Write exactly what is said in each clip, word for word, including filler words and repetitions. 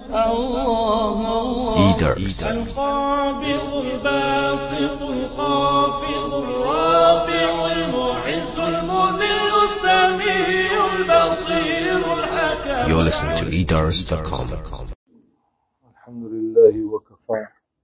Eaters. القابض الباسط الخافض الرافع المعز المذل السميع البصير الحكم. You're listening to eaters dot com. الحمد لله وكفى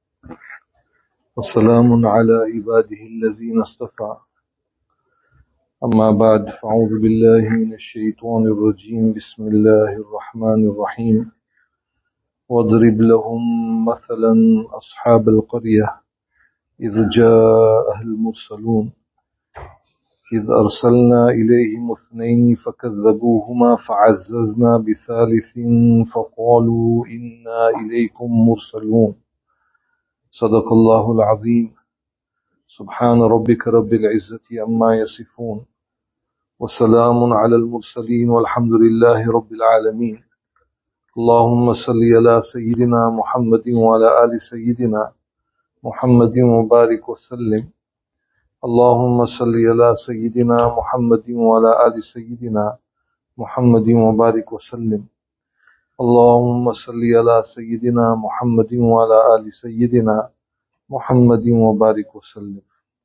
وسلام على عباده الذين اصطفى. أما بعد، فأعوذ بالله من الشيطان الرجيم. بسم الله الرحمن الرحيم. واضرب لهم مثلا أصحاب القرية إذ جاءها المرسلون إذ أرسلنا إليهم اثنين فكذبوهما فعززنا بثالث فقالوا إنا إليكم مرسلون. صدق الله العظيم. سبحان ربك رب العزة عما يصفون وسلام على المرسلين والحمد لله رب العالمين. اللهم صل على سيدنا محمد وعلى آل سيدنا محمد وبارك وسلم. اللهم صل على سيدنا محمد وعلى آل سيدنا محمد وبارك وسلم. اللهم صل على سيدنا محمد وعلى آل سيدنا محمد وبارك وسلم.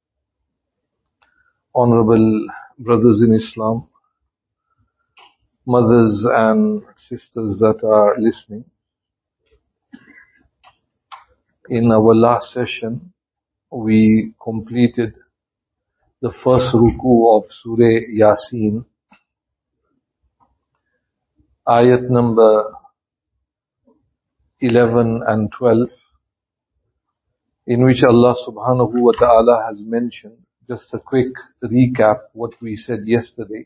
Honorable brothers in Islam, mothers and sisters that are listening, in our last session we completed the first ruku of Surah Yasin, ayat number eleven and twelve, in which Allah subhanahu wa ta'ala has mentioned, just a quick recap what we said yesterday,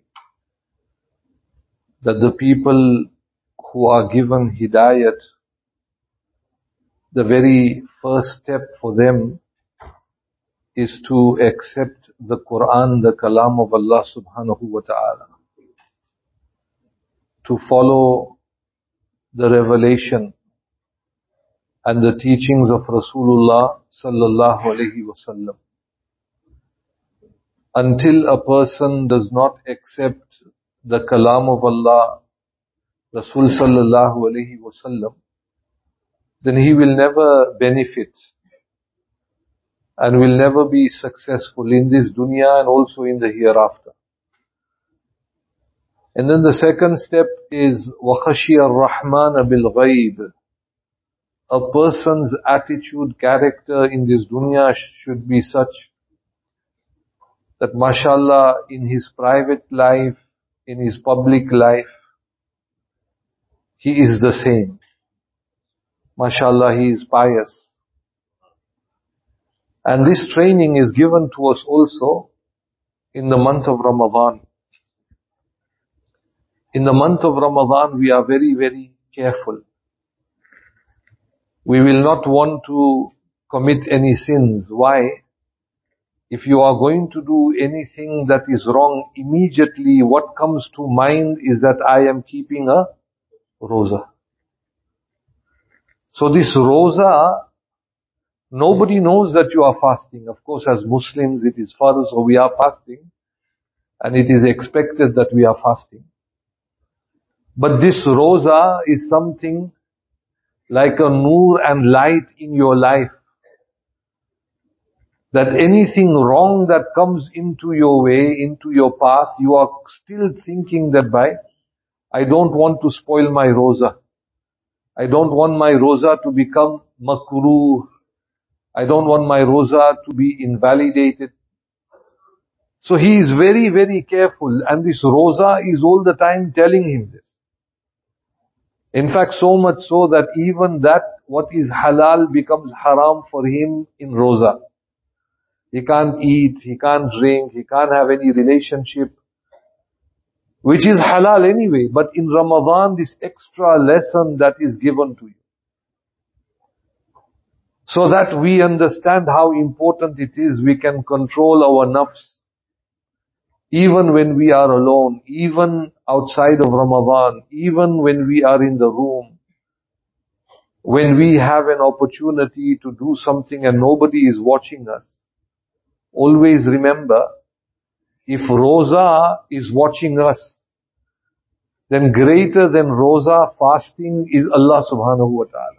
that the people who are given hidayat, the very first step for them is to accept the Quran, the kalam of Allah subhanahu wa ta'ala, to follow the revelation and the teachings of Rasulullah sallallahu alaihi wasallam. Until a person does not accept the kalam of Allah, Rasul sallallahu alaihi wasallam, then he will never benefit and will never be successful in this dunya and also in the hereafter. And then the second step is وَخَشِيَ الرَّحْمَنَ بِالْغَيْبِ. A person's attitude, character in this dunya should be such that mashallah, in his private life, in his public life, he is the same. Mashallah, he is pious. And this training is given to us also in the month of Ramadan. In the month of Ramadan, we are very, very careful. We will not want to commit any sins. Why? If you are going to do anything that is wrong, immediately what comes to mind is that I am keeping a roza. So this roza, nobody knows that you are fasting. Of course, as Muslims, it is farz, so we are fasting. And it is expected that we are fasting. But this roza is something like a nur and light in your life. That anything wrong that comes into your way, into your path, you are still thinking that by, I don't want to spoil my roza. I don't want my roza to become makruh. I don't want my roza to be invalidated. So he is very, very careful, and this roza is all the time telling him this. In fact, so much so that even that what is halal becomes haram for him in roza. He can't eat, he can't drink, he can't have any relationship, which is halal anyway. But in Ramadan, this extra lesson that is given to you, so that we understand how important it is, we can control our nafs, even when we are alone, even outside of Ramadan, even when we are in the room, when we have an opportunity to do something and nobody is watching us. Always remember, if Roza is watching us, then greater than Roza fasting is Allah subhanahu wa ta'ala.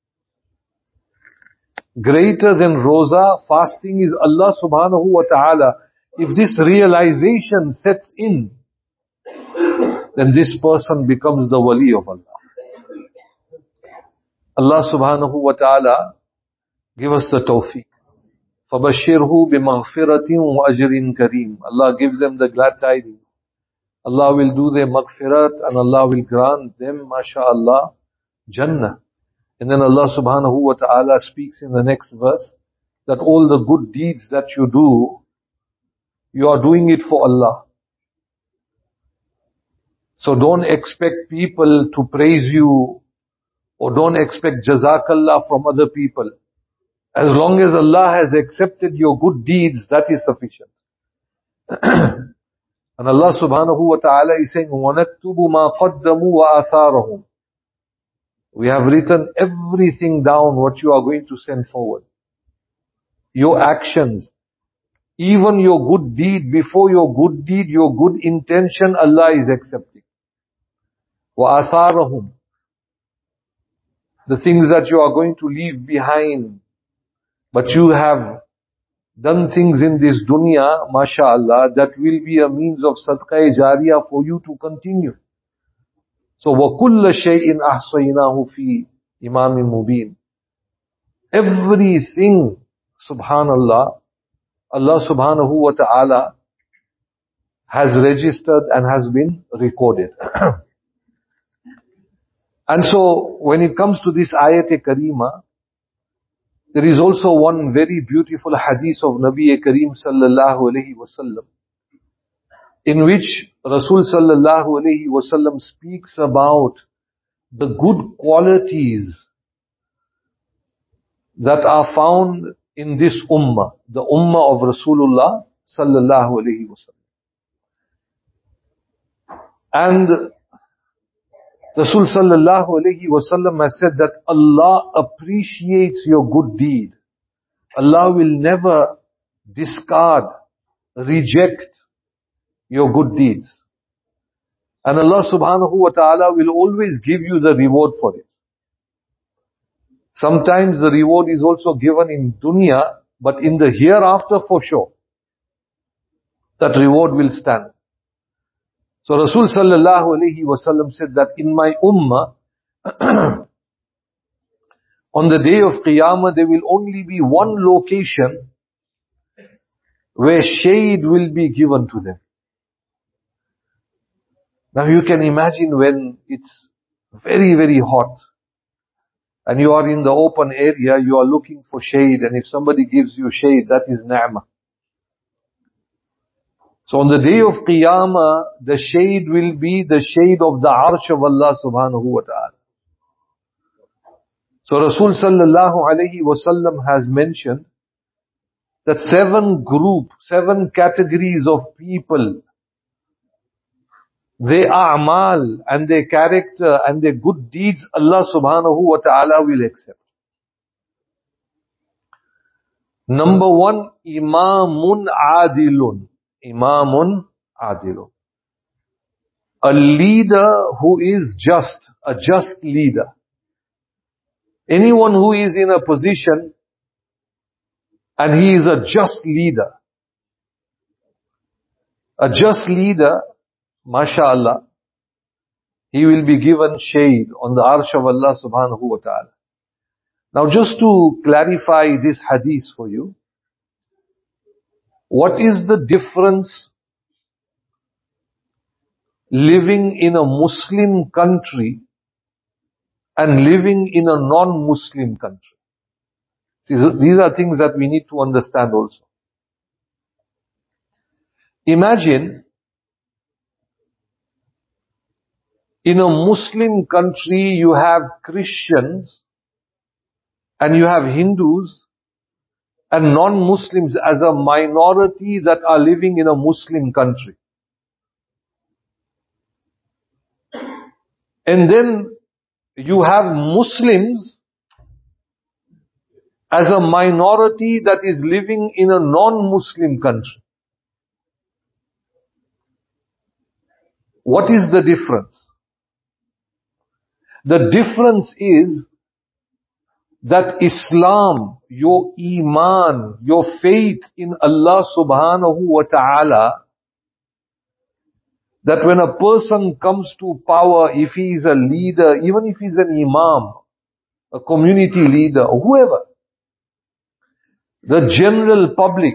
Greater than Roza fasting is Allah subhanahu wa ta'ala. If this realization sets in, then this person becomes the wali of Allah. Allah subhanahu wa ta'ala give us the tawfiq. فَبَشِّرْهُ بِمَغْفِرَةٍ وَأَجْرٍ كَرِيمٍ. Allah gives them the glad tidings. Allah will do their maghfirat and Allah will grant them, mashallah, Jannah. And then Allah subhanahu wa ta'ala speaks in the next verse that all the good deeds that you do, you are doing it for Allah. So don't expect people to praise you or don't expect jazakallah from other people. As long as Allah has accepted your good deeds, that is sufficient. And Allah subhanahu wa ta'ala is saying, وَنَكْتُبُ مَا قَدَّمُوا وَآثَارَهُمْ. We have written everything down what you are going to send forward. Your actions, even your good deed, before your good deed, your good intention, Allah is accepting. وَآثَارَهُمْ. The things that you are going to leave behind, but you have done things in this dunya, mashallah, that will be a means of sadaqah jariyah for you to continue. So, وَكُلَّ شَيْءٍ أَحْصَيْنَاهُ فِي إِمَامٍ مُبِينٍ. Everything, subhanallah, Allah subhanahu wa ta'ala has registered and has been recorded. And so, when it comes to this ayat-e-kareema, there is also one very beautiful hadith of Nabi Kareem sallallahu alayhi wasallam, in which Rasul sallallahu alayhi wasallam speaks about the good qualities that are found in this ummah, the ummah of Rasulullah sallallahu alayhi wasallam. And Rasul sallallahu alayhi wasallam has said that Allah appreciates your good deed. Allah will never discard, reject your good deeds. And Allah subhanahu wa ta'ala will always give you the reward for it. Sometimes the reward is also given in dunya, but in the hereafter for sure, that reward will stand. So Rasul sallallahu alayhi wasallam said that in my ummah, on the day of Qiyamah, there will only be one location where shade will be given to them. Now you can imagine when it's very, very hot and you are in the open area, you are looking for shade, and if somebody gives you shade, that is ni'mah. So on the day of Qiyamah, the shade will be the shade of the arsh of Allah subhanahu wa ta'ala. So Rasul sallallahu alayhi wasallam has mentioned that seven group, seven categories of people, their a'mal and their character and their good deeds, Allah subhanahu wa ta'ala will accept. Number one, Imamun Adilun. Imamun Adilun. A leader who is just, a just leader. Anyone who is in a position and he is a just leader. A just leader, mashallah, he will be given shade on the arsh of Allah subhanahu wa ta'ala. Now just to clarify this hadith for you, what is the difference living in a Muslim country and living in a non-Muslim country? These are, these are things that we need to understand also. Imagine in a Muslim country you have Christians and you have Hindus and non-Muslims as a minority that are living in a Muslim country. And then you have Muslims as a minority that is living in a non-Muslim country. What is the difference? The difference is that Islam, your Iman, your faith in Allah subhanahu wa ta'ala, that when a person comes to power, if he is a leader, even if he's an imam, a community leader, whoever, the general public,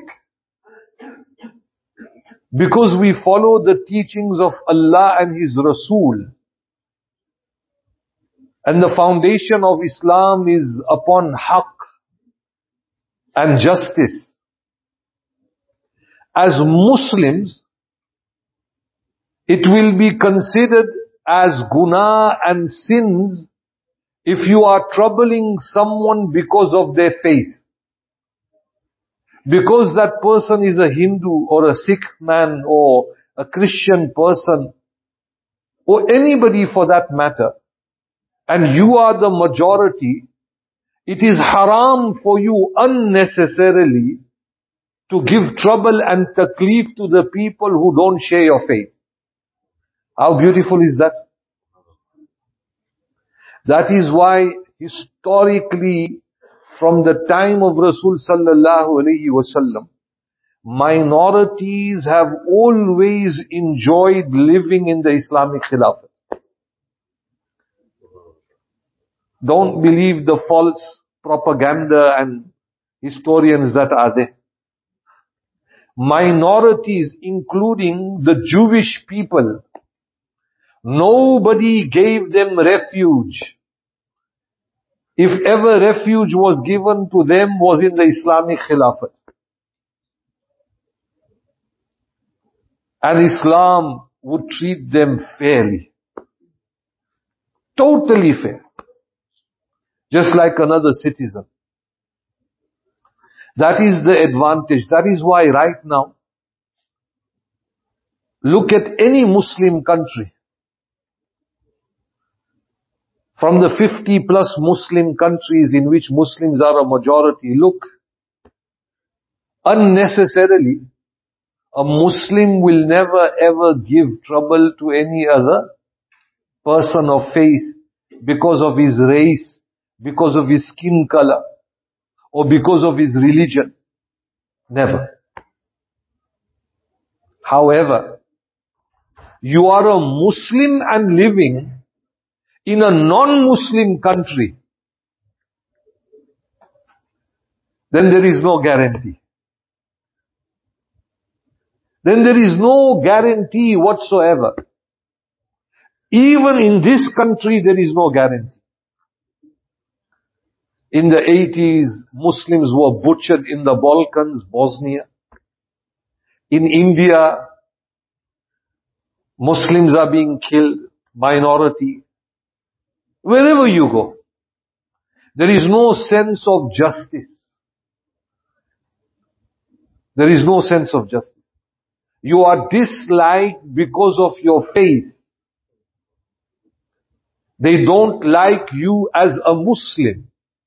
because we follow the teachings of Allah and His Rasul, and the foundation of Islam is upon haqq and justice. As Muslims, it will be considered as guna and sins if you are troubling someone because of their faith. Because that person is a Hindu or a Sikh man or a Christian person or anybody for that matter, and you are the majority, it is haram for you unnecessarily to give trouble and taklif to the people who don't share your faith. How beautiful is that? That is why historically, from the time of Rasul sallallahu alaihi wasallam, minorities have always enjoyed living in the Islamic Khilafat. Don't believe the false propaganda and historians that are there. Minorities, including the Jewish people, nobody gave them refuge. If ever refuge was given to them, was in the Islamic Khilafat. And Islam would treat them fairly. Totally fair. Just like another citizen. That is the advantage. That is why right now, look at any Muslim country. From the fifty plus Muslim countries in which Muslims are a majority, look, unnecessarily, a Muslim will never ever give trouble to any other person of faith because of his race, because of his skin color, or because of his religion. Never. However, you are a Muslim and living in a non-Muslim country, then there is no guarantee. Then there is no guarantee whatsoever. Even in this country, there is no guarantee. In the eighties, Muslims were butchered in the Balkans, Bosnia. In India, Muslims are being killed, minority. Wherever you go, there is no sense of justice. There is no sense of justice. You are disliked because of your faith. They don't like you as a Muslim.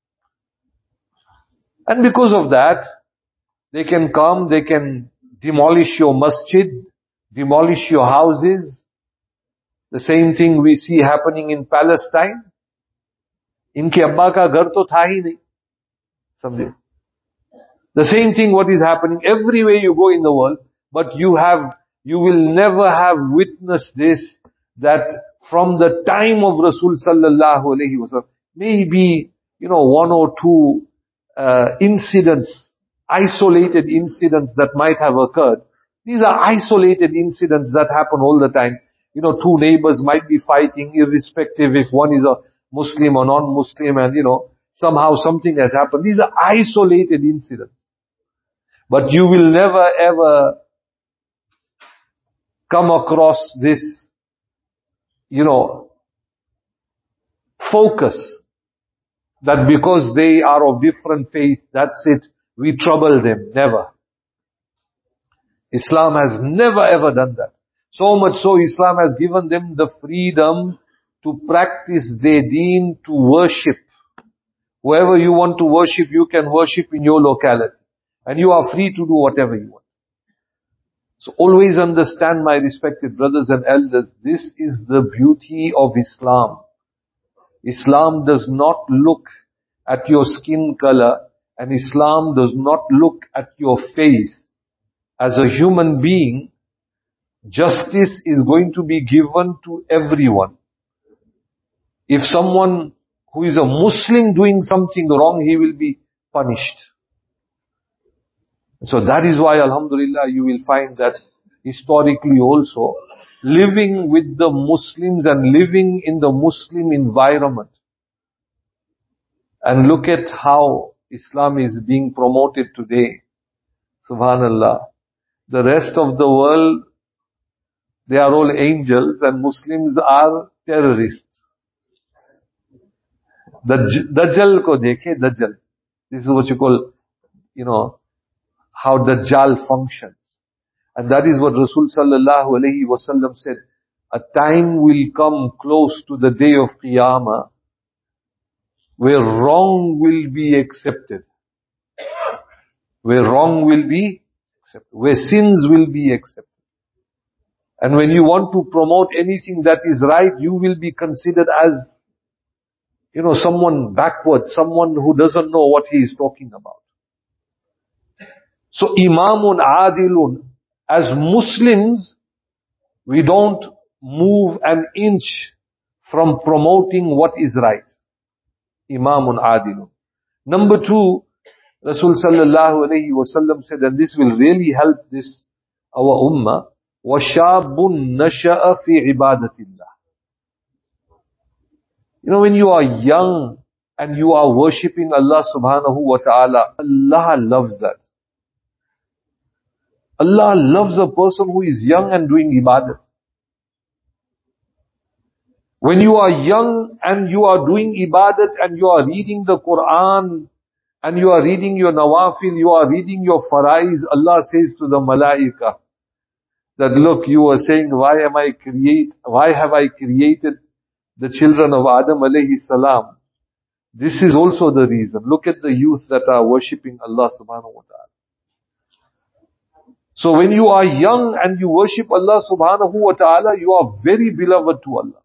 And because of that, they can come, they can demolish your masjid, demolish your houses. The same thing we see happening in Palestine. इनके अब्बा का घर तो था ही नहीं, समझे? The same thing what is happening everywhere you go in the world, but you have, you will never have witnessed this, that from the time of Rasul sallallahu alaihi wasallam, maybe, you know, one or two uh, incidents, isolated incidents that might have occurred. These are isolated incidents that happen all the time. You know, two neighbors might be fighting irrespective if one is a Muslim or non-Muslim, and you know, somehow something has happened. These are isolated incidents. But you will never ever come across this, you know, focus that because they are of different faith, that's it, we trouble them. Never. Islam has never ever done that. So much so, Islam has given them the freedom to practice their deen, to worship. Whoever you want to worship, you can worship in your locality. And you are free to do whatever you want. So always understand, my respected brothers and elders, this is the beauty of Islam. Islam does not look at your skin color, and Islam does not look at your face. As a human being, justice is going to be given to everyone. If someone who is a Muslim doing something wrong, he will be punished. So that is why, alhamdulillah, you will find that historically also, living with the Muslims and living in the Muslim environment. And look at how Islam is being promoted today. Subhanallah. The rest of the world, they are all angels and Muslims are terrorists. Dajjal ko dekhe, Dajjal. This is what you call, you know, how Dajjal functions. And that is what Rasul sallallahu alayhi wa sallam said. A time will come close to the day of Qiyamah where wrong will be accepted. Where wrong will be accepted. Where sins will be accepted. And when you want to promote anything that is right, you will be considered as, you know, someone backward, someone who doesn't know what he is talking about. So, Imamun Adilun, as Muslims, we don't move an inch from promoting what is right. Imamun Adilun. Number two, Rasul sallallahu alayhi wa sallam said, and this will really help this, our ummah, وَشَابٌ نَشَأَ فِي عِبَادَةِ اللَّهِ. You know, when you are young and you are worshipping Allah subhanahu wa ta'ala, Allah loves that. Allah loves a person who is young and doing ibadat. When you are young and you are doing ibadat and you are reading the Quran and you are reading your nawafil, you are reading your faraiz, Allah says to the malaika that, look, you are saying, why am I create, why have I created the children of Adam alayhi salam? This is also the reason. Look at the youth that are worshipping Allah subhanahu wa ta'ala. So when you are young and you worship Allah subhanahu wa ta'ala, you are very beloved to Allah.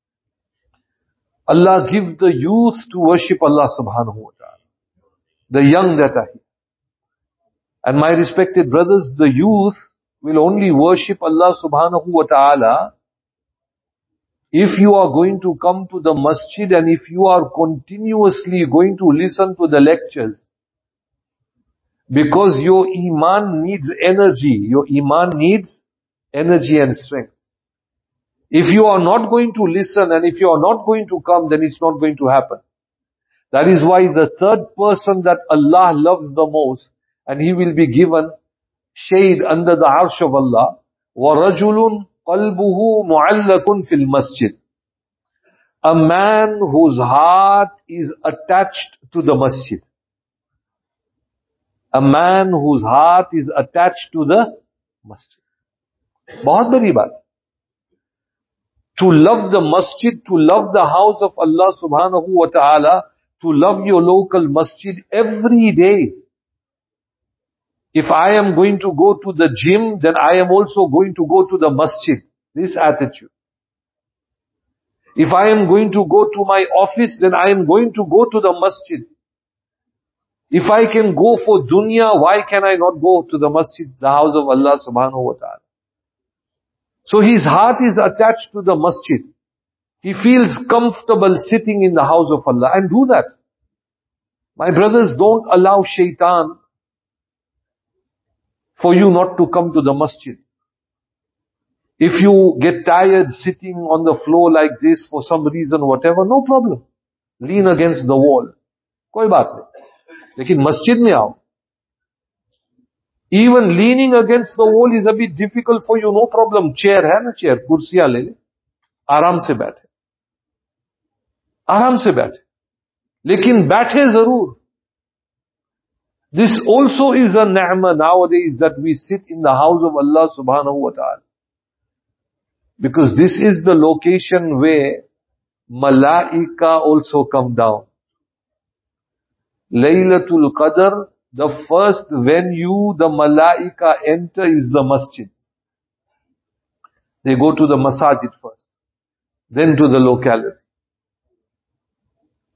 Allah give the youth to worship Allah subhanahu wa ta'ala. The young that are here. And my respected brothers, the youth will only worship Allah subhanahu wa ta'ala if you are going to come to the masjid and if you are continuously going to listen to the lectures. Because your iman needs energy. Your iman needs energy and strength. If you are not going to listen and if you are not going to come, then it's not going to happen. That is why the third person that Allah loves the most, and he will be given shade under the arsh of Allah, وَرَجُلٌ قَلْبُهُ مُعَلَّقٌ فِي الْمَسْجِدِ. A man whose heart is attached to the masjid. A man whose heart is attached to the masjid. Bahut badi baat. To love the masjid, to love the house of Allah subhanahu wa ta'ala, to love your local masjid every day. If I am going to go to the gym, then I am also going to go to the masjid. This attitude. If I am going to go to my office, then I am going to go to the masjid. If I can go for dunya, why can I not go to the masjid, the house of Allah subhanahu wa ta'ala? So his heart is attached to the masjid. He feels comfortable sitting in the house of Allah, and do that. My brothers, don't allow shaitan for you not to come to the masjid. If you get tired sitting on the floor like this for some reason, whatever, no problem. Lean against the wall. Koi baat nahi. Lekin masjid mein aao. Even leaning against the wall is a bit difficult for you, no problem. Chair hai na chair, kursiyan le le. Aaram se baithe. Aaram se baithe. Lekin baithe zarur. This also is a ni'mah nowadays that we sit in the house of Allah subhanahu wa ta'ala. Because this is the location where malaika also come down. Laylatul Qadr, the first venue the malaika enter is the masjid. They go to the masajid first, then to the locality.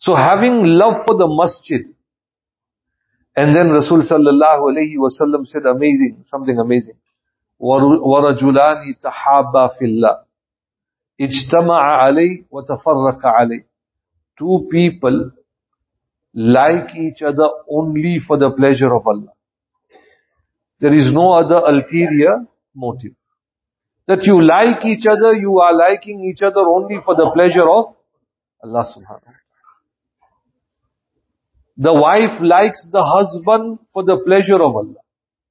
So having love for the masjid, and then Rasul sallallahu alayhi wa sallam said amazing, something amazing. وَرَجُلَانِ تَحَابَّا فِي اللَّهِ اجْتَمَعَ عَلَيْهِ وَتَفَرَّقَ عَلَيْهِ. Two people like each other only for the pleasure of Allah. There is no other ulterior motive. That you like each other, you are liking each other only for the pleasure of Allah subhanahu wa ta'ala. The wife likes the husband for the pleasure of Allah.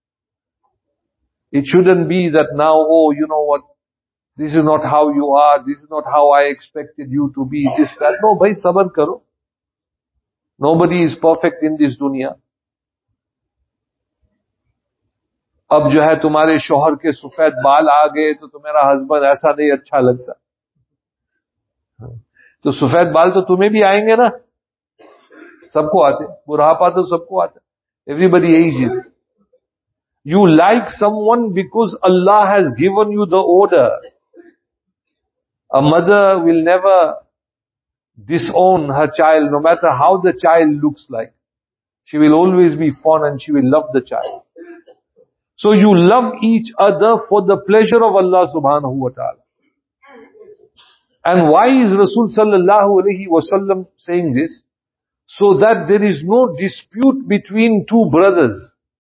It shouldn't be that now, oh, you know what, this is not how you are, this is not how I expected you to be, this, that. No, bhai, sabr karo. Nobody is perfect in this dunya. अब जो है तुम्हारे शोहर के सफेद बाल आ गए तो तुम्हारा हस्बैंड ऐसा नहीं अच्छा लगता. तो सफेद बाल तो तुम्हें भी आएंगे ना, सबको आते. बुढ़ापा तो सबको आता. Everybody ages. You like someone because Allah has given you the order. A mother will never disown her child, no matter how the child looks like. She will always be fond and she will love the child. So you love each other for the pleasure of Allah subhanahu wa ta'ala. And why is Rasul sallallahu alayhi wa sallam saying this? So that there is no dispute between two brothers.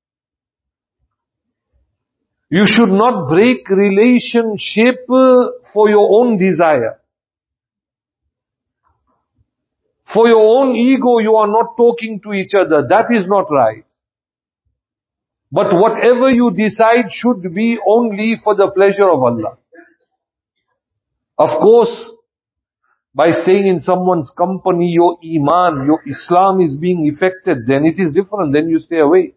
You should not break relationship for your own desire. For your own ego, you are not talking to each other. That is not right. But whatever you decide should be only for the pleasure of Allah. Of course, by staying in someone's company, your iman, your Islam is being affected, then it is different, then you stay away.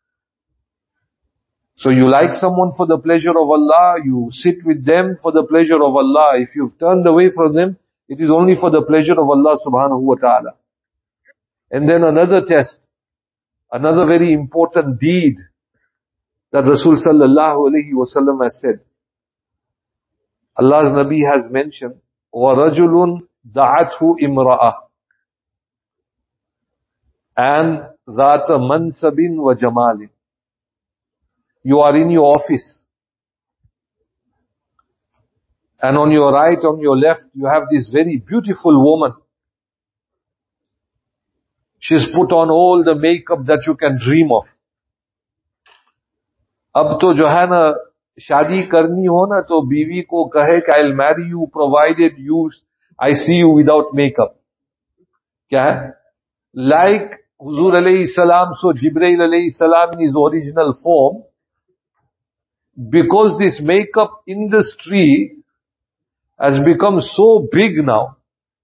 So you like someone for the pleasure of Allah, you sit with them for the pleasure of Allah. If you've turned away from them, it is only for the pleasure of Allah subhanahu wa ta'ala. And then another test, another very important deed that Rasul sallallahu alayhi wa sallam has said. Allah's Nabi has mentioned, وَرَجُلٌ دَعَتْهُ إِمْرَأَةٌ and ذَاتَ مَنْسَبٍ وَجَمَالٍ. You are in your office, and on your right, on your left, you have this very beautiful woman. She's put on all the makeup that you can dream of. अब तो जो है ना, शादी करनी हो ना, तो बीवी को कहे कि I'll marry you provided you, I see you without makeup. क्या है? Like Huzur alayhi salam, so Jibreel alayhi salam in his original form, because this makeup industry has become so big now,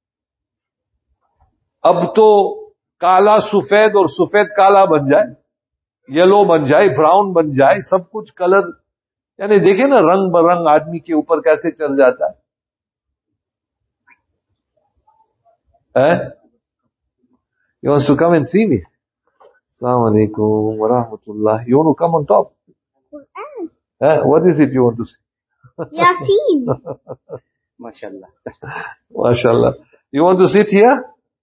अब तो काला सफेद और सफेद काला बन जाए, येलो बन जाए, ब्राउन बन जाए, सब कुछ कलर, यानी देखे ना रंग बरंग आदमी के ऊपर कैसे चल जाता है. Eh? He wants to come and see me. Assalamu alaikum wa rahmatullah. You want to come on top? Quran. Eh? What is it you want to see? Yasin. MashaAllah. MashaAllah. You want to sit here?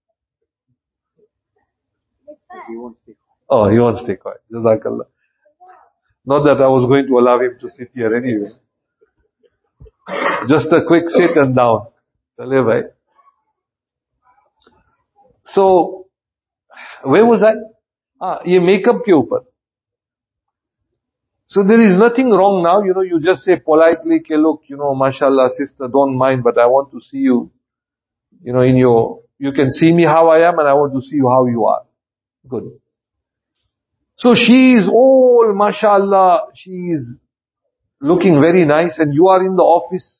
He won't stay. Oh, he wants to stay quiet. Jazakallah. Not that I was going to allow him to sit here anyway. Just a quick sit and down. Chale bhai. So, where was I? Ah, ye makeup ke upar. So there is nothing wrong now, you know, you just say politely, ke look, you know, mashallah sister, don't mind, but I want to see you, you know, in your, you can see me how I am and I want to see you how you are. Good. So she is all, mashallah, she is looking very nice and you are in the office.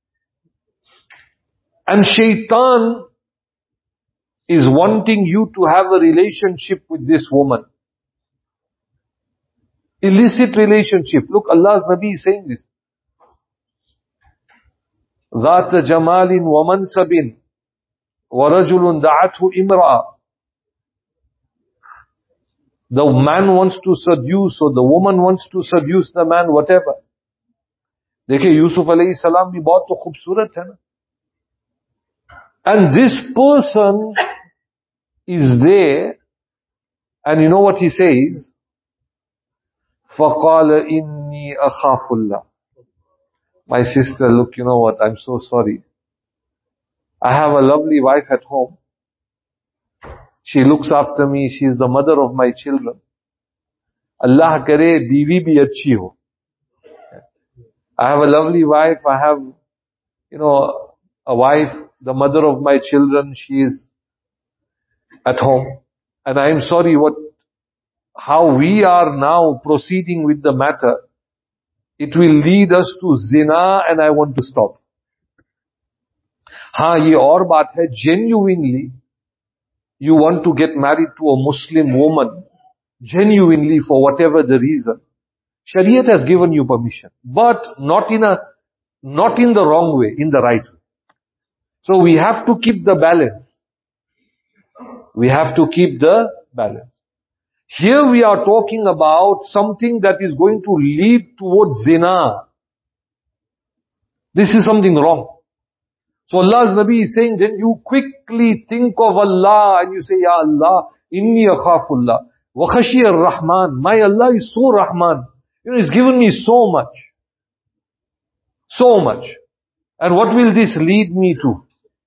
And shaitan is wanting you to have a relationship with this woman. Illicit relationship. Look, Allah's Nabi is saying this. ذَاتَ جَمَالٍ وَمَنْسَبٍ وَرَجُلٌ دَعَتْهُ إِمْرَأَةٌ. The man wants to seduce, or the woman wants to seduce the man, whatever. देखिए Yusuf alayhi salam भी बहुत तो खूबसूरत है ना. And this person is there, and you know what he says? فَقَالَ إِنِّي أَخَافُ اللَّهِ. My sister, look, you know what, I'm so sorry. I have a lovely wife at home. She looks after me, she is the mother of my children. Allah kare, biwi bhi achhi ho. I have a lovely wife, I have, you know, a wife, the mother of my children, she is at home. And I am sorry what, how we are now proceeding with the matter. It will lead us to zina and I want to stop. हाँ ये और बात है, genuinely you want to get married to a Muslim woman, genuinely for whatever the reason, Shariat has given you permission, but not in a, not in the wrong way, in the right way. So we have to keep the balance. We have to keep the balance. Here we are talking about something that is going to lead towards zina. This is something wrong. So Allah's Nabi is saying, then you quickly think of Allah and you say, Ya Allah, inni akhafullah, wa khashiyar Rahman. My Allah is so Rahman. You know, He's given me so much. So much. And what will this lead me to?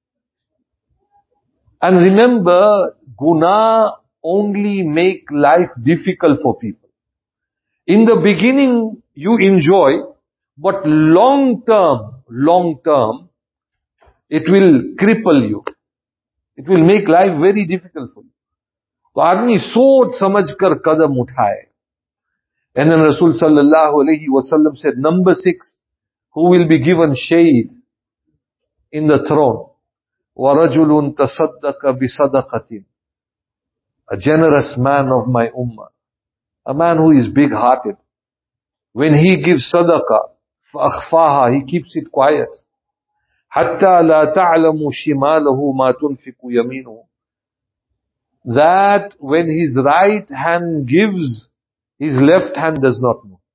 And remember, guna only make life difficult for people. In the beginning, you enjoy, but long term, long term, it will cripple you. It will make life very difficult for you. तो आदमी सोच समझ कर कदम उठाए. And then Rasul sallallahu alayhi wa sallam said, number six, who will be given shade in the throne? وَرَجُلٌ تَصَدَّقَ بِصَدَقَةٍ. A generous man of my ummah. A man who is big-hearted. When he gives sadaqah, فَأَخْفَاهَا, he keeps it quiet. حَتَّى لَا تَعْلَمُ شِمَالَهُ مَا تُنْفِقُ يَمِينُهُ. That when his right hand gives, his left hand does not know.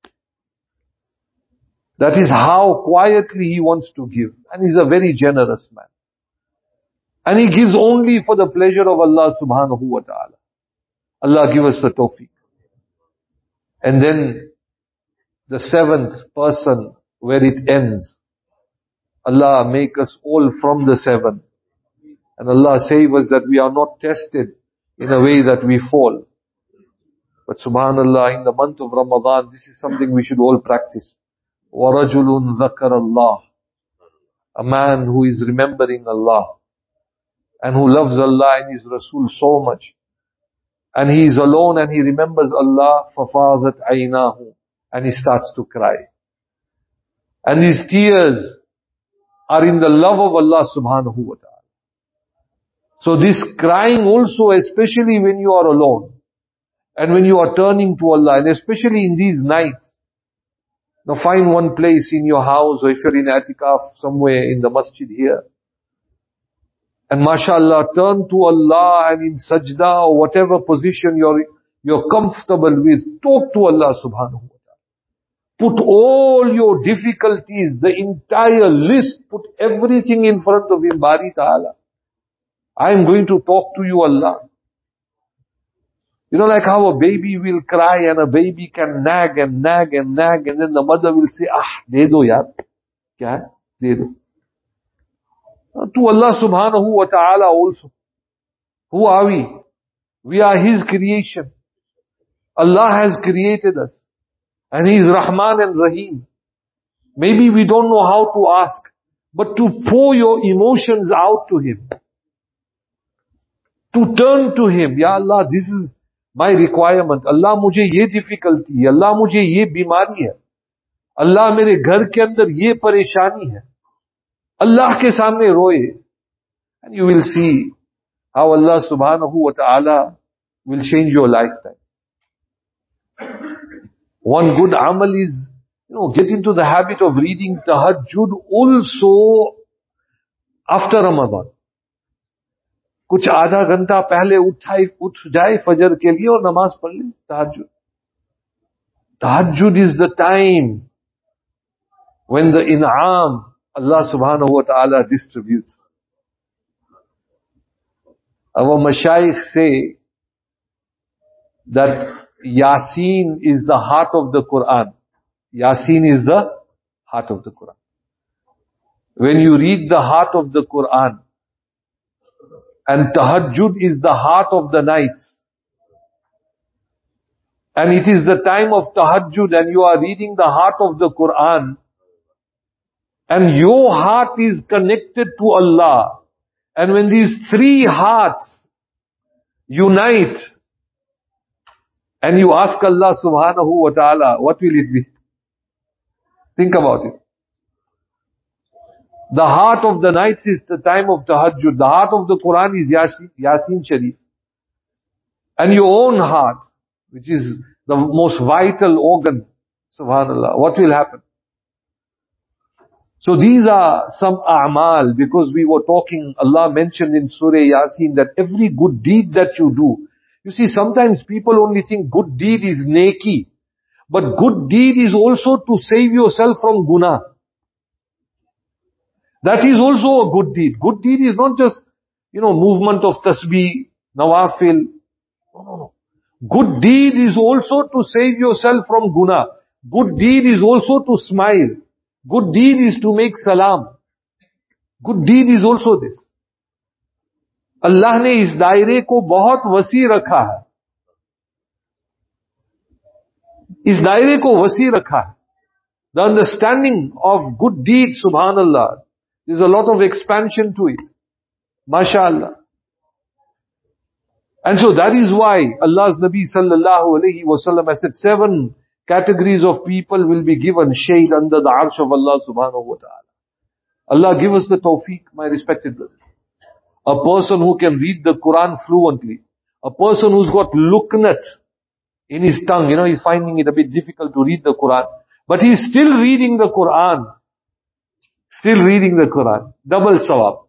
That is how quietly he wants to give. And he's a very generous man. And he gives only for the pleasure of Allah subhanahu wa ta'ala. Allah give us the tawfiq. And then the seventh person where it ends. Allah make us all from the seven. And Allah save us that we are not tested in a way that we fall. But subhanallah, in the month of Ramadan, this is something we should all practice. وَرَجُلٌ ذَكَرَ اللَّهِ. A man who is remembering Allah. And who loves Allah and His Rasul so much. And he is alone and he remembers Allah, فَفَاضَتْ عَيْنَاهُ. And he starts to cry. And his tears are in the love of Allah subhanahu wa ta'ala. So this crying also, especially when you are alone, and when you are turning to Allah, and especially in these nights, now find one place in your house, or if you're in Atikaf, somewhere in the masjid here, and mashallah, turn to Allah and in sajda or whatever position you're, you're comfortable with, talk to Allah subhanahu wa ta'ala. Put all your difficulties, the entire list, put everything in front of Him, Bari Ta'ala. I am going to talk to you, Allah. You know, like how a baby will cry and a baby can nag and nag and nag, and then the mother will say, ah, de do yaar. Kya hai? De do. To Allah subhanahu wa ta'ala also. Who are we? We are His creation. Allah has created us. And He is Rahman and Rahim. Maybe we don't know how to ask, but to pour your emotions out to Him. To turn to Him. Ya Allah, this is my requirement. Allah, mujhe ye difficulty hai. Allah, mujhe ye bimari hai. Allah, mere ghar ke andar ye pareshani hai. Allah ke samne roye. And you will see how Allah subhanahu wa ta'ala will change your lifetime. One good amal is, you know, get into the habit of reading tahajjud also after Ramadan. कुछ आधा घंटा पहले उठाए उठ जाए फजर के लिए और नमाज पढ़ ले तहज्जुद. Tahajjud is the time when the in'am Allah subhanahu wa ta'ala distributes. Our mashayikh say that Yasin is the heart of the Quran. Yasin is the heart of the Quran. When you read the heart of the Quran, and tahajjud is the heart of the nights, and it is the time of tahajjud and you are reading the heart of the Quran, and your heart is connected to Allah, and when these three hearts unite, and you ask Allah subhanahu wa ta'ala, what will it be? Think about it. The heart of the nights is the time of tahajjud. The heart of the Quran is Yasin, Yasin Sharif. And your own heart, which is the most vital organ, subhanallah, what will happen? So these are some a'mal, because we were talking, Allah mentioned in Surah Yasin that every good deed that you do, you see, sometimes people only think good deed is neki, but good deed is also to save yourself from guna. That is also a good deed. Good deed is not just, you know, movement of tasbih, nawafil. No, no, no. Good deed is also to save yourself from guna. Good deed is also to smile. Good deed is to make salam. Good deed is also this. Allah ने इस दायरे को बहुत वसी रखा है. इस दायरे को वसी रखा है. The understanding of good deeds, subhanallah, there's a lot of expansion to it. MashaAllah. And so that is why Allah's Nabi sallallahu alayhi wa sallam has said seven categories of people will be given shade under the arsh of Allah subhanahu wa ta'ala. Allah give us the tawfiq, my respected brothers. A person who can read the Quran fluently. A person who's got luknat in his tongue. You know, he's finding it a bit difficult to read the Quran. But he's still reading the Quran. Still reading the Quran. Double sawab.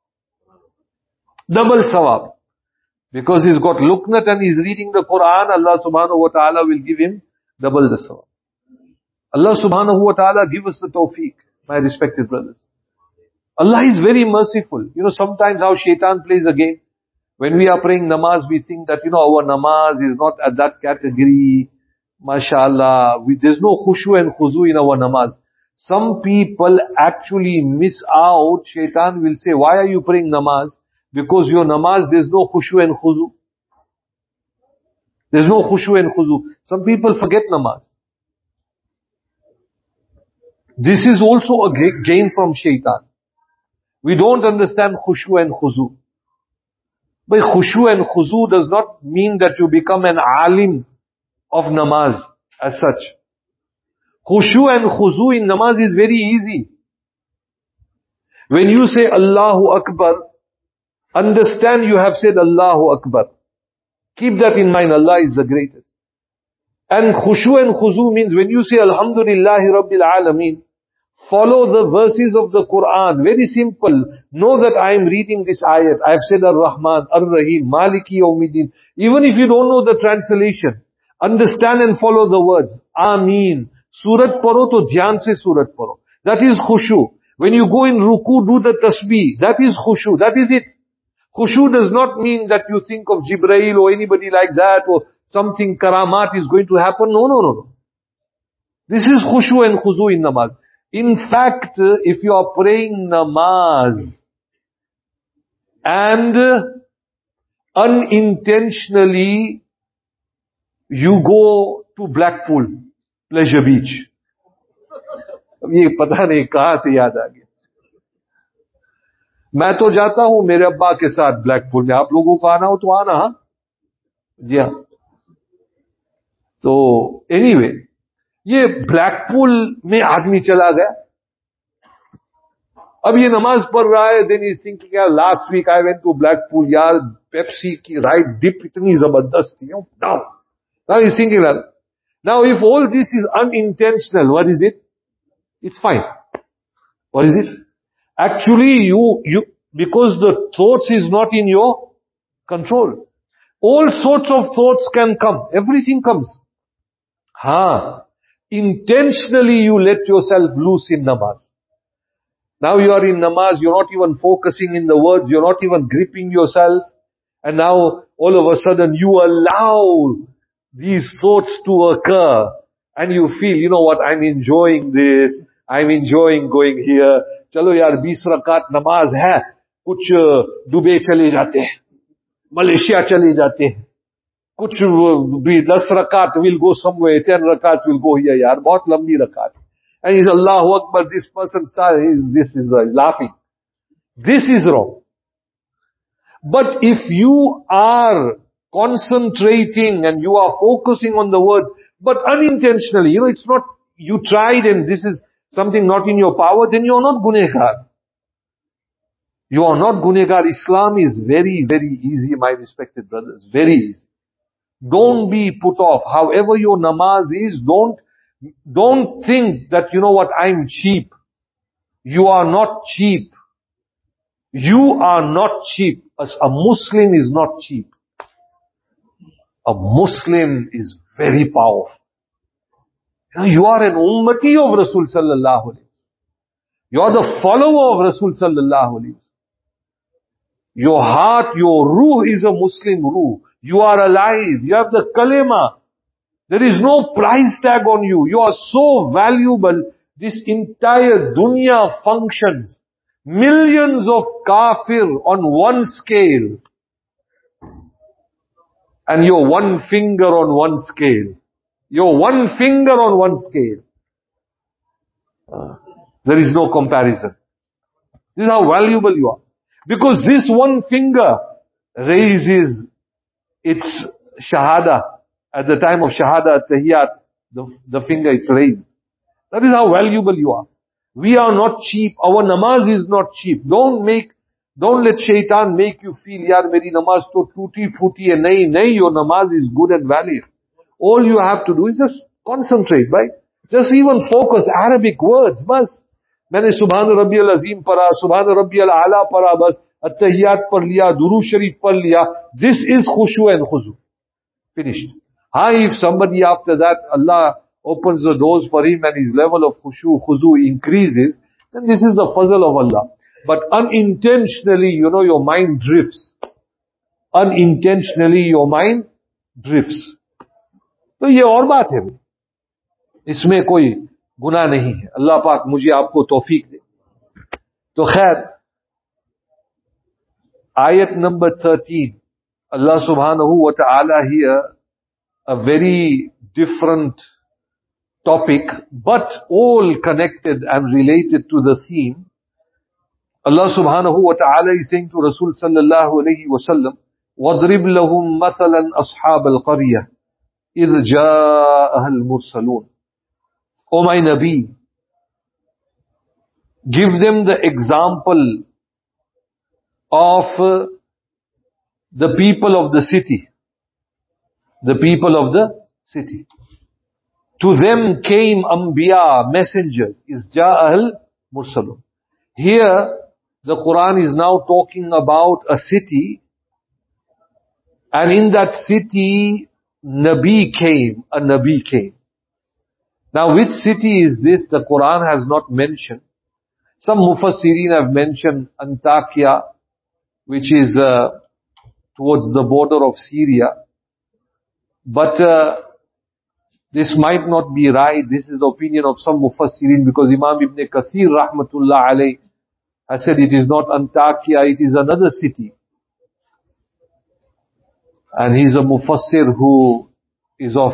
Double sawab. Because he's got luknat and he's reading the Quran, Allah subhanahu wa ta'ala will give him double the sawab. Allah subhanahu wa ta'ala give us the tawfiq, my respected brothers. Allah is very merciful. You know, sometimes how shaitan plays a game. When we are praying namaz, we think that, you know, our namaz is not at that category. MashaAllah. We, there's no khushu and khuzu in our namaz. Some people actually miss out. Shaitan will say, why are you praying namaz? Because your namaz, there's no khushu and khuzu. There's no khushu and khuzu. Some people forget namaz. This is also a gain from shaitan. We don't understand khushu and khuzu. But khushu and khuzu does not mean that you become an alim of namaz as such. Khushu and khuzu in namaz is very easy. When you say Allahu Akbar, understand you have said Allahu Akbar. Keep that in mind, Allah is the greatest. And khushu and khuzu means when you say Alhamdulillahi Rabbil Alameen, follow the verses of the Quran. Very simple. Know that I am reading this ayat. I have said Ar-Rahman, Ar-Rahim, Maliki Yawmiddin. Even if you don't know the translation, understand and follow the words. Ameen. Surat paro to dhyan se surat paro. That is khushu. When you go in ruku, do the tasbih. That is khushu. That is it. Khushu does not mean that you think of Jibrail or anybody like that or something karamat is going to happen. No, no, no, no. This is khushu and khuzu in namaz. In fact, if you are praying namaz and unintentionally you go to Blackpool, Pleasure Beach. अब ये पता नहीं कहां से याद आ गया. मैं तो जाता हूं मेरे अब्बा के साथ ब्लैकपुल में. आप लोगों को आना हो तो आना. हाँ जी हाँ. तो एनीवे, ये ब्लैकपुल में आदमी चला गया. अब ये नमाज पढ़ रहा है. देन इज थिंकिंग यार last week I went to Blackpool. यार पेप्सी की राइड डिप इतनी जबरदस्त थी. Now now is thinking that. Now if all this is unintentional, what is it? It's fine. What is it? Actually, you, you, because the thoughts is not in your control. All sorts of thoughts can come. Everything comes. Ha. Intentionally you let yourself loose in namaz. Now you are in namaz, you're not even focusing in the words, you're not even gripping yourself. And now, all of a sudden, you allow these thoughts to occur. And you feel, you know what, I'm enjoying this. I'm enjoying going here. Chalo yaar, बीस रकात namaz hai. Kuch Dubai chale jate hain. Malaysia chale jate hain. Kuch bhi दस रकात will go somewhere. ten rakats will go here yaar. Bahut lambi rakat. And he's Allahu Akbar. This person starts, this is uh, laughing. This is wrong. But if you are concentrating and you are focusing on the words, but unintentionally, you know, it's not, you tried and this is something not in your power, then you are not gunegar. You are not gunegar. Islam is very, very easy, my respected brothers. Very easy. Don't be put off. However your namaz is, don't, don't think that, you know what, I'm cheap. You are not cheap. You are not cheap. A Muslim is not cheap. A Muslim is very powerful. You know, you are an ummati of Rasul sallallahu alayhi wa sallam. You are the follower of Rasul sallallahu alayhi wa sallam. Your heart, your ruh is a Muslim ruh. You are alive. You have the kalima. There is no price tag on you. You are so valuable. This entire dunya functions. Millions of kafir on one scale. And your one finger on one scale. Your one finger on one scale. Uh, there is no comparison. This is how valuable you are. Because this one finger raises its shahada. At the time of shahada, tahiyyat, the, the finger it's raised. That is how valuable you are. We are not cheap. Our namaz is not cheap. Don't make, don't let shaitan make you feel, yaar, meri namaz to tuti futi hai. Nahi, nahi, your namaz is good and valid. All you have to do is just concentrate, right? Just even focus Arabic words, bas. मैंने सुभान रब्बी अल अजीम पढ़ा, सुभान रब्बी अल आला पढ़ा, बस अत्तहियात पढ़ लिया, दुरूद शरीफ पढ़ लिया. This is khushu and khuzu. Finished. Hi, if somebody after that, Allah opens the doors for him and his level of khushu, khuzu increases, then this is the fazl of Allah. But unintentionally, you know, your mind drifts. Unintentionally, your mind drifts. तो ये और बात है. इसमें कोई गुनाह नहीं है. अल्लाह पाक मुझे आपको तौफीक दे. तो खैर, ayat number thirteen, Allah subhanahu wa ta'ala here, a very different topic, but all connected and related to the theme. Allah subhanahu wa ta'ala is saying to Rasul sallallahu alayhi wa sallam, وَاضْرِبْ لَهُمْ مَثَلًا أَصْحَابَ الْقَرْيَةِ إِذْ جَاءَهَا الْمُرْسَلُونَ. O my Nabi, give them the example of uh, the people of the city. The people of the city. To them came Anbiya, messengers. Is Ja'al Mursalun. Here, the Quran is now talking about a city, and in that city, Nabi came, a Nabi came. Now, which city is this? The Quran has not mentioned. Some Mufassirin have mentioned Antakya, which is uh, towards the border of Syria. But uh, this might not be right. This is the opinion of some Mufassirin, because Imam Ibn Kathir rahmatullah alayh has said it is not Antakya, it is another city. And he's a Mufassir who is of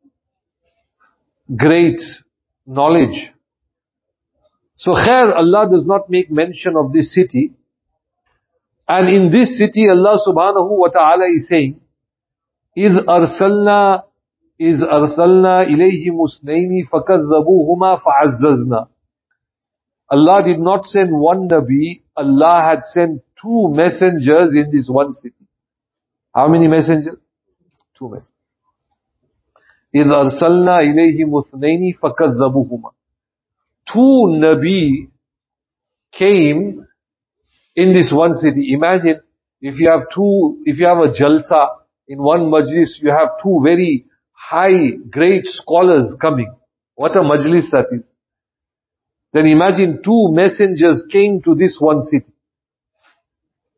great knowledge. So khair, Allah does not make mention of this city. And in this city, Allah subhanahu wa ta'ala is saying, إِذْ أَرْسَلْنَا إِذْ أَرْسَلْنَا إِلَيْهِمُ اثْنَيْنِ فَكَذَّبُوهُمَا فَعَزَّزْنَا. Allah did not send one Nabi, Allah had sent two messengers in this one city. How many messengers? Two messengers. إِذْ أَرْسَلْنَا إِلَيْهِمُ اثْنَيْنِ فَكَذَّبُوهُمَا. Two Nabi came in this one city. Imagine if you have two, if you have a jalsa in one majlis, you have two very high, great scholars coming. What a majlis that is. Then imagine two messengers came to this one city.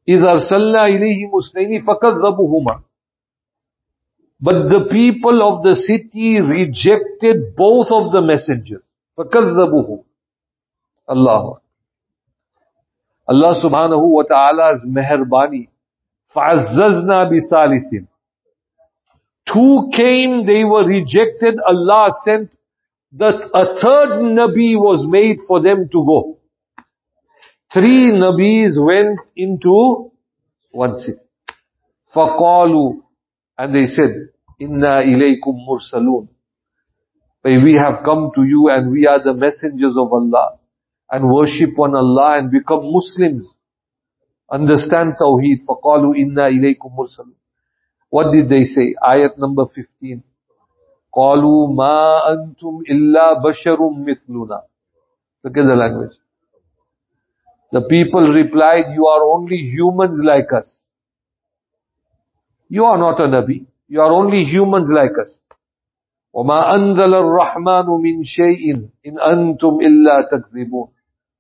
إِذْ أَرْسَلْنَا إِلَيْهِمُ اثْنَيْنِ فَكَذَّبُوهُمَا. But the people of the city rejected both of the messengers. فَكَذَّبُوهُمْ. Allah. Allah subhanahu wa ta'ala's meherbani. فَعَزَّزْنَا بِثَالِثٍ. Two came, they were rejected. Allah sent that a third Nabi was made for them to go. Three Nabis went into one city. فَقَالُوا. And they said, إِنَّا إِلَيْكُمْ مُرْسَلُونَ. We have come to you and we are the messengers of Allah. And worship one Allah and become Muslims. Understand Tawheed. فَقَالُوا إِنَّا إِلَيْكُمْ مُرْسَلُونَ. What did they say? Ayat number fifteen. قَالُوا مَا أَنْتُمْ إِلَّا بَشَرٌ مِثْلُنَا. Look at the language. The people replied, you are only humans like us. You are not a Nabi. You are only humans like us. وَمَا أَنزَلَ الرَّحْمَنُ مِنْ شَيْءٍ إِنْ أَنْتُمْ إِلَّا تَكْذِبُونَ.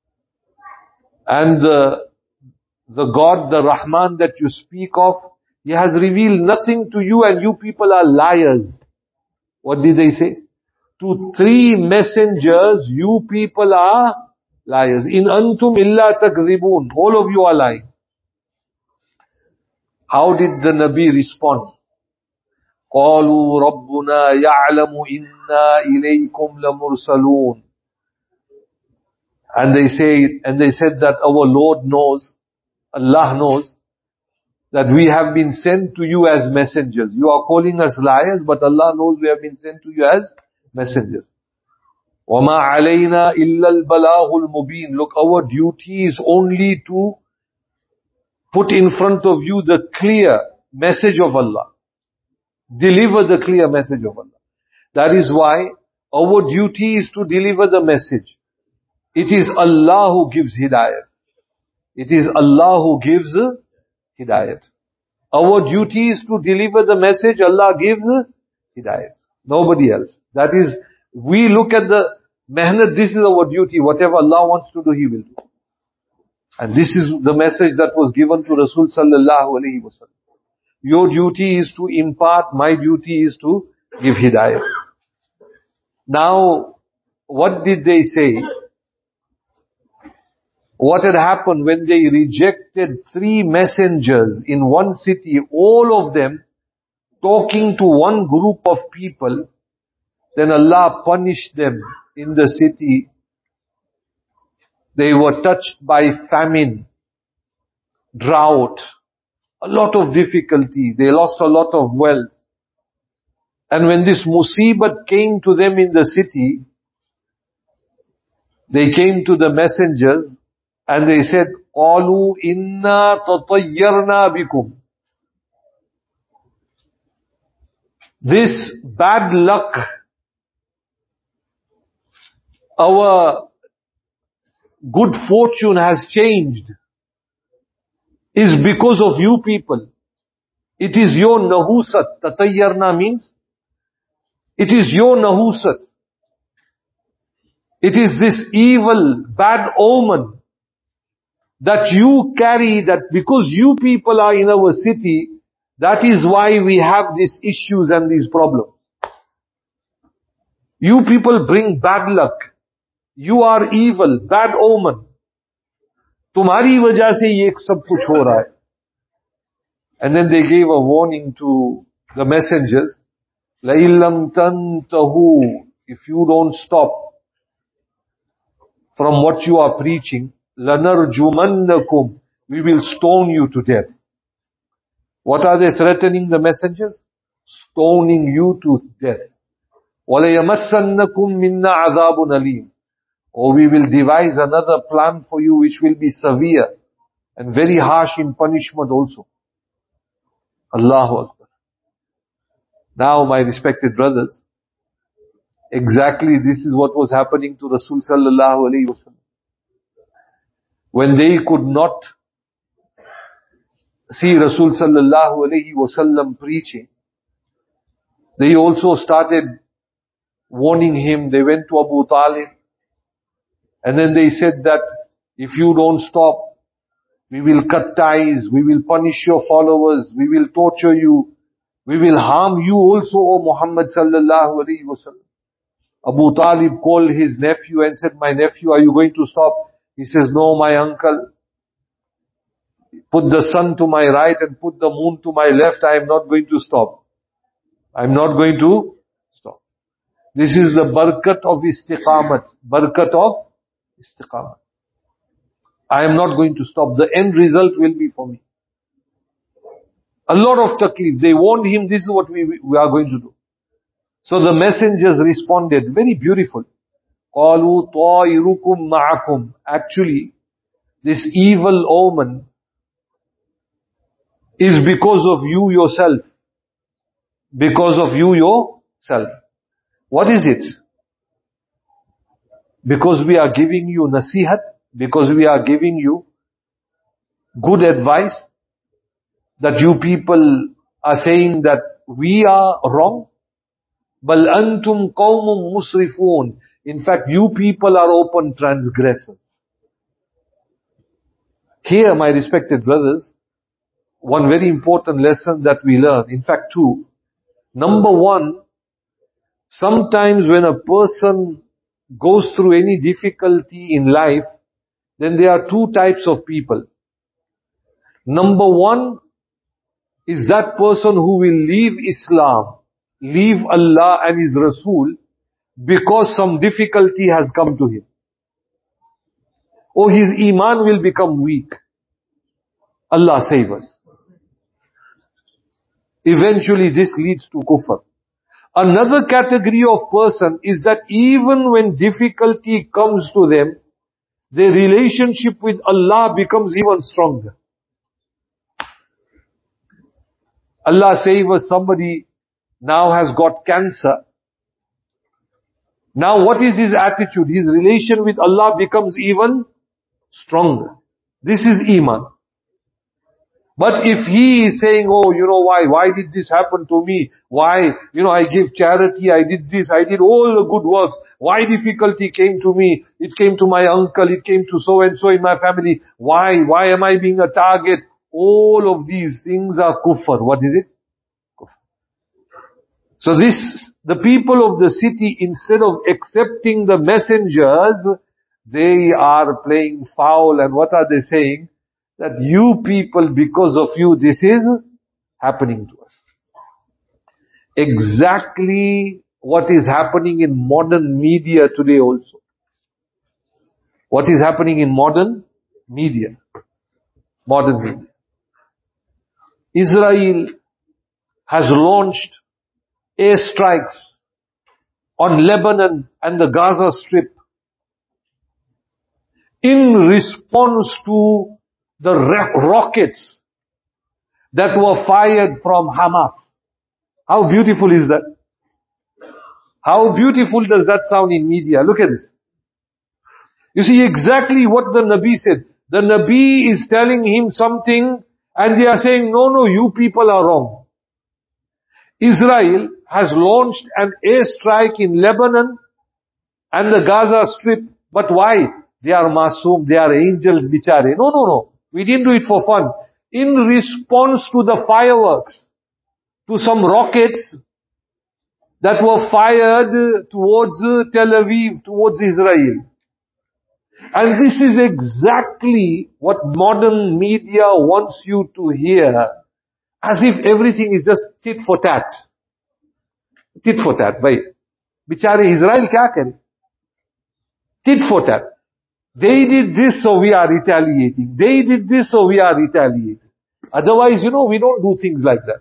And the, the God, the Rahman that you speak of, He has revealed nothing to you and you people are liars. What did they say? To three messengers, you people are liars. In antum illa takzibun. All of you are lying. How did the Nabi respond? قَالُوا رَبُّنَا يَعْلَمُ إِنَّا إِلَيْكُمْ لَمُرْسَلُونَ. And they say, and they said that our Lord knows, Allah knows, that we have been sent to you as messengers. You are calling us liars, but Allah knows we have been sent to you as messengers. وَمَا عَلَيْنَا إِلَّا الْبَلَاغُ الْمُبِينَ. Look, our duty is only to put in front of you the clear message of Allah. Deliver the clear message of Allah. That is why our duty is to deliver the message. It is Allah who gives hidayat. It is Allah who gives hidayat. Our duty is to deliver the message. Allah gives hidayat. Nobody else. That is, we look at the mehnat, this is our duty. Whatever Allah wants to do, He will do. And this is the message that was given to Rasul sallallahu alaihi wasallam. Your duty is to impart, my duty is to give hidayat. Now, what did they say? What had happened when they rejected three messengers in one city, all of them talking to one group of people, then Allah punished them in the city. They were touched by famine, drought, a lot of difficulty. They lost a lot of wealth. And when this musibat came to them in the city, they came to the messengers and they said, قَالُوا إِنَّا تَطَيَّرْنَا بِكُمْ. This bad luck, our good fortune has changed, is because of you people. It is your nahusat. Tatayyarna means, it is your nahusat. It is this evil, bad omen that you carry, that because you people are in our city, that is why we have these issues and these problems. You people bring bad luck. You are evil, bad omen. तुम्हारी वजह से ये सब कुछ हो रहा है. And then they gave a warning to the messengers. لَإِلَّمْ تَنْتَهُ. If you don't stop from what you are preaching, لَنَرْجُمَنَّكُمْ. We will stone you to death. What are they threatening the messengers? Stoning you to death. وَلَيَمَسَّنَّكُمْ مِنَّا عَذَابٌ أَلِيمٌ. Or we will devise another plan for you which will be severe and very harsh in punishment also. Allahu Akbar. Now, my respected brothers, exactly this is what was happening to Rasul sallallahu alaihi wasallam. When they could not see Rasul sallallahu alaihi wasallam preaching, they also started warning him. They went to Abu Talib. And then they said that if you don't stop, We will cut ties. We will punish your followers. We will torture you. We will harm you also, O Muhammad sallallahu alaihi wasallam. Abu Talib called his nephew and said, my nephew, are you going to stop? He says, no, my uncle. Put the sun to my right and put the moon to my left. I am not going to stop. I am not going to stop. This is the barakat of istiqamat. Barakat of istiqamat. I am not going to stop. The end result will be for me. A lot of taklif. They warned him, this is what we, we are going to do. So the messengers responded, very beautiful. قَالُوا طَائِرُكُمْ مَعَكُمْ. Actually, this evil omen is because of you yourself. Because of you yourself. What is it? Because we are giving you nasihat, because we are giving you good advice, that you people are saying that we are wrong. بَلْ أَنْتُمْ قَوْمٌ مُسْرِفُونَ. In fact, you people are open transgressors. Here, my respected brothers, one very important lesson that we learn, in fact two. Number one, sometimes when a person goes through any difficulty in life, then there are two types of people. Number one is that person who will leave Islam, leave Allah and His Rasul because some difficulty has come to him. Or his iman will become weak. Allah save us. Eventually this leads to kufr. Another category of person is that even when difficulty comes to them, their relationship with Allah becomes even stronger. Allah save us, somebody now has got cancer. Now what is his attitude? His relation with Allah becomes even stronger. This is iman. But if he is saying, oh, you know why, why did this happen to me? Why, you know, I give charity, I did this, I did all the good works. Why difficulty came to me? It came to my uncle, it came to so and so in my family. Why, why am I being a target? All of these things are kufr. What is it? Kufr. So this, the people of the city, instead of accepting the messengers, they are playing foul. And what are they saying? That you people, because of you, this is happening to us. Exactly what is happening in modern media today also. What is happening in modern media? Modern media. Israel has launched airstrikes on Lebanon and the Gaza Strip in response to the rockets that were fired from Hamas. How beautiful is that? How beautiful does that sound in media? Look at this. You see exactly what the Nabi said. The Nabi is telling him something and they are saying, no, no, you people are wrong. Israel has launched an airstrike in Lebanon and the Gaza Strip. But why? They are masoom, they are angels, bichare. No, no, no. We didn't do it for fun. In response to the fireworks, to some rockets that were fired towards Tel Aviv, towards Israel. And this is exactly what modern media wants you to hear. As if everything is just tit for tat. Tit for tat. Bhai, bichare Israel kya kare? Tit for tat. They did this, so we are retaliating. They did this, so we are retaliating. Otherwise, you know, we don't do things like that.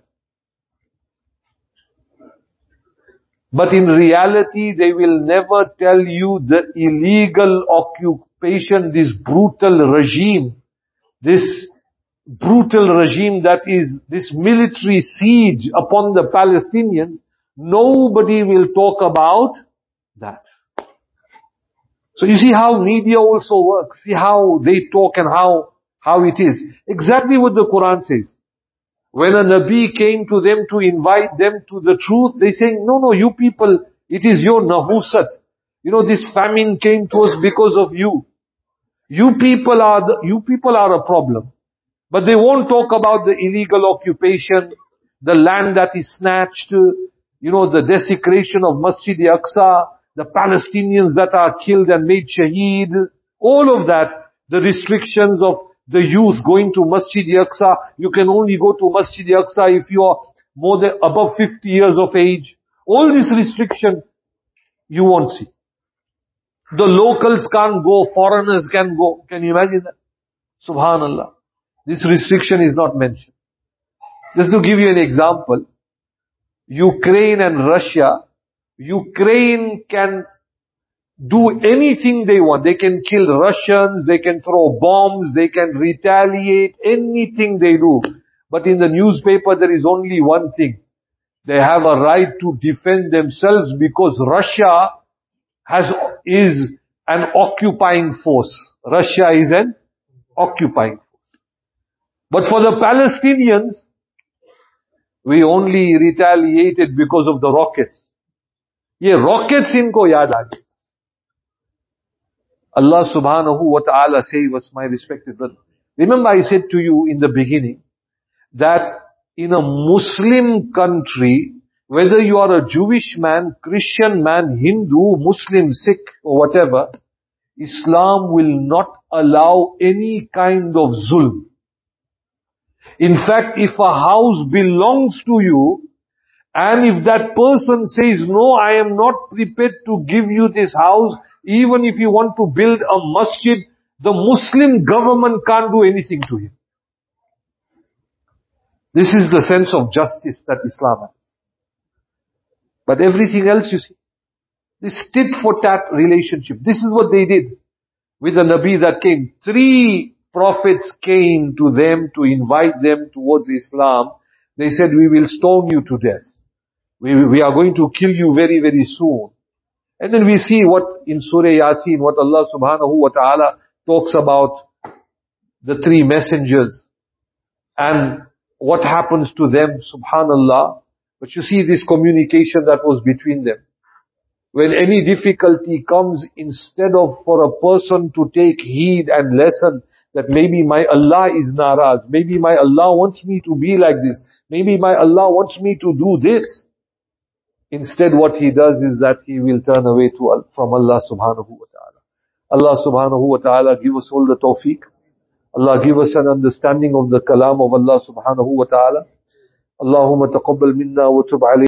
But in reality, they will never tell you the illegal occupation, this brutal regime, this brutal regime that is this military siege upon the Palestinians. Nobody will talk about that. So you see how media also works. See how they talk and how, how it is. Exactly what the Quran says. When a Nabi came to them to invite them to the truth, they saying, no, no, you people, it is your nahusat. You know, this famine came to us because of you. You people are the, you people are a problem. But they won't talk about the illegal occupation, the land that is snatched, you know, the desecration of Masjid Aqsa, the Palestinians that are killed and made shaheed, all of that, the restrictions of the youth going to Masjid Aqsa. You can only go to Masjid Aqsa if you are more than above fifty years of age. All this restriction, you won't see. The locals can't go, foreigners can go. Can you imagine that? Subhanallah. This restriction is not mentioned. Just to give you an example, Ukraine and Russia, Ukraine can do anything they want. They can kill Russians, they can throw bombs, they can retaliate, anything they do. But in the newspaper there is only one thing. They have a right to defend themselves because Russia has, is an occupying force. Russia is an occupying force. But for the Palestinians, we only retaliated because of the rockets. Ye rockets inko yaad aa gaye. Allah subhanahu wa ta'ala save us, my respected brother. Remember I said to you in the beginning that in a Muslim country, whether you are a Jewish man, Christian man, Hindu, Muslim, Sikh or whatever, Islam will not allow any kind of zulm. In fact, if a house belongs to you, and if that person says, no, I am not prepared to give you this house, even if you want to build a masjid, the Muslim government can't do anything to him. This is the sense of justice that Islam has. But everything else, you see, this tit for tat relationship, this is what they did with the Nabi that came. Three prophets came to them to invite them towards Islam. They said, we will stone you to death. We, we are going to kill you very, very soon. And then we see what in Surah Yasin, what Allah subhanahu wa ta'ala talks about the three messengers and what happens to them, subhanallah. But you see this communication that was between them. When any difficulty comes, instead of for a person to take heed and lesson that maybe my Allah is naraz, maybe my Allah wants me to be like this, maybe my Allah wants me to do this, instead what he does is that he will turn away to from Allah subhanahu wa ta'ala. Allah subhanahu wa ta'ala give us all the tawfiq. Allah give us an understanding of the kalam of Allah subhanahu wa ta'ala. Allahumma taqabbal minna wa tub alayna.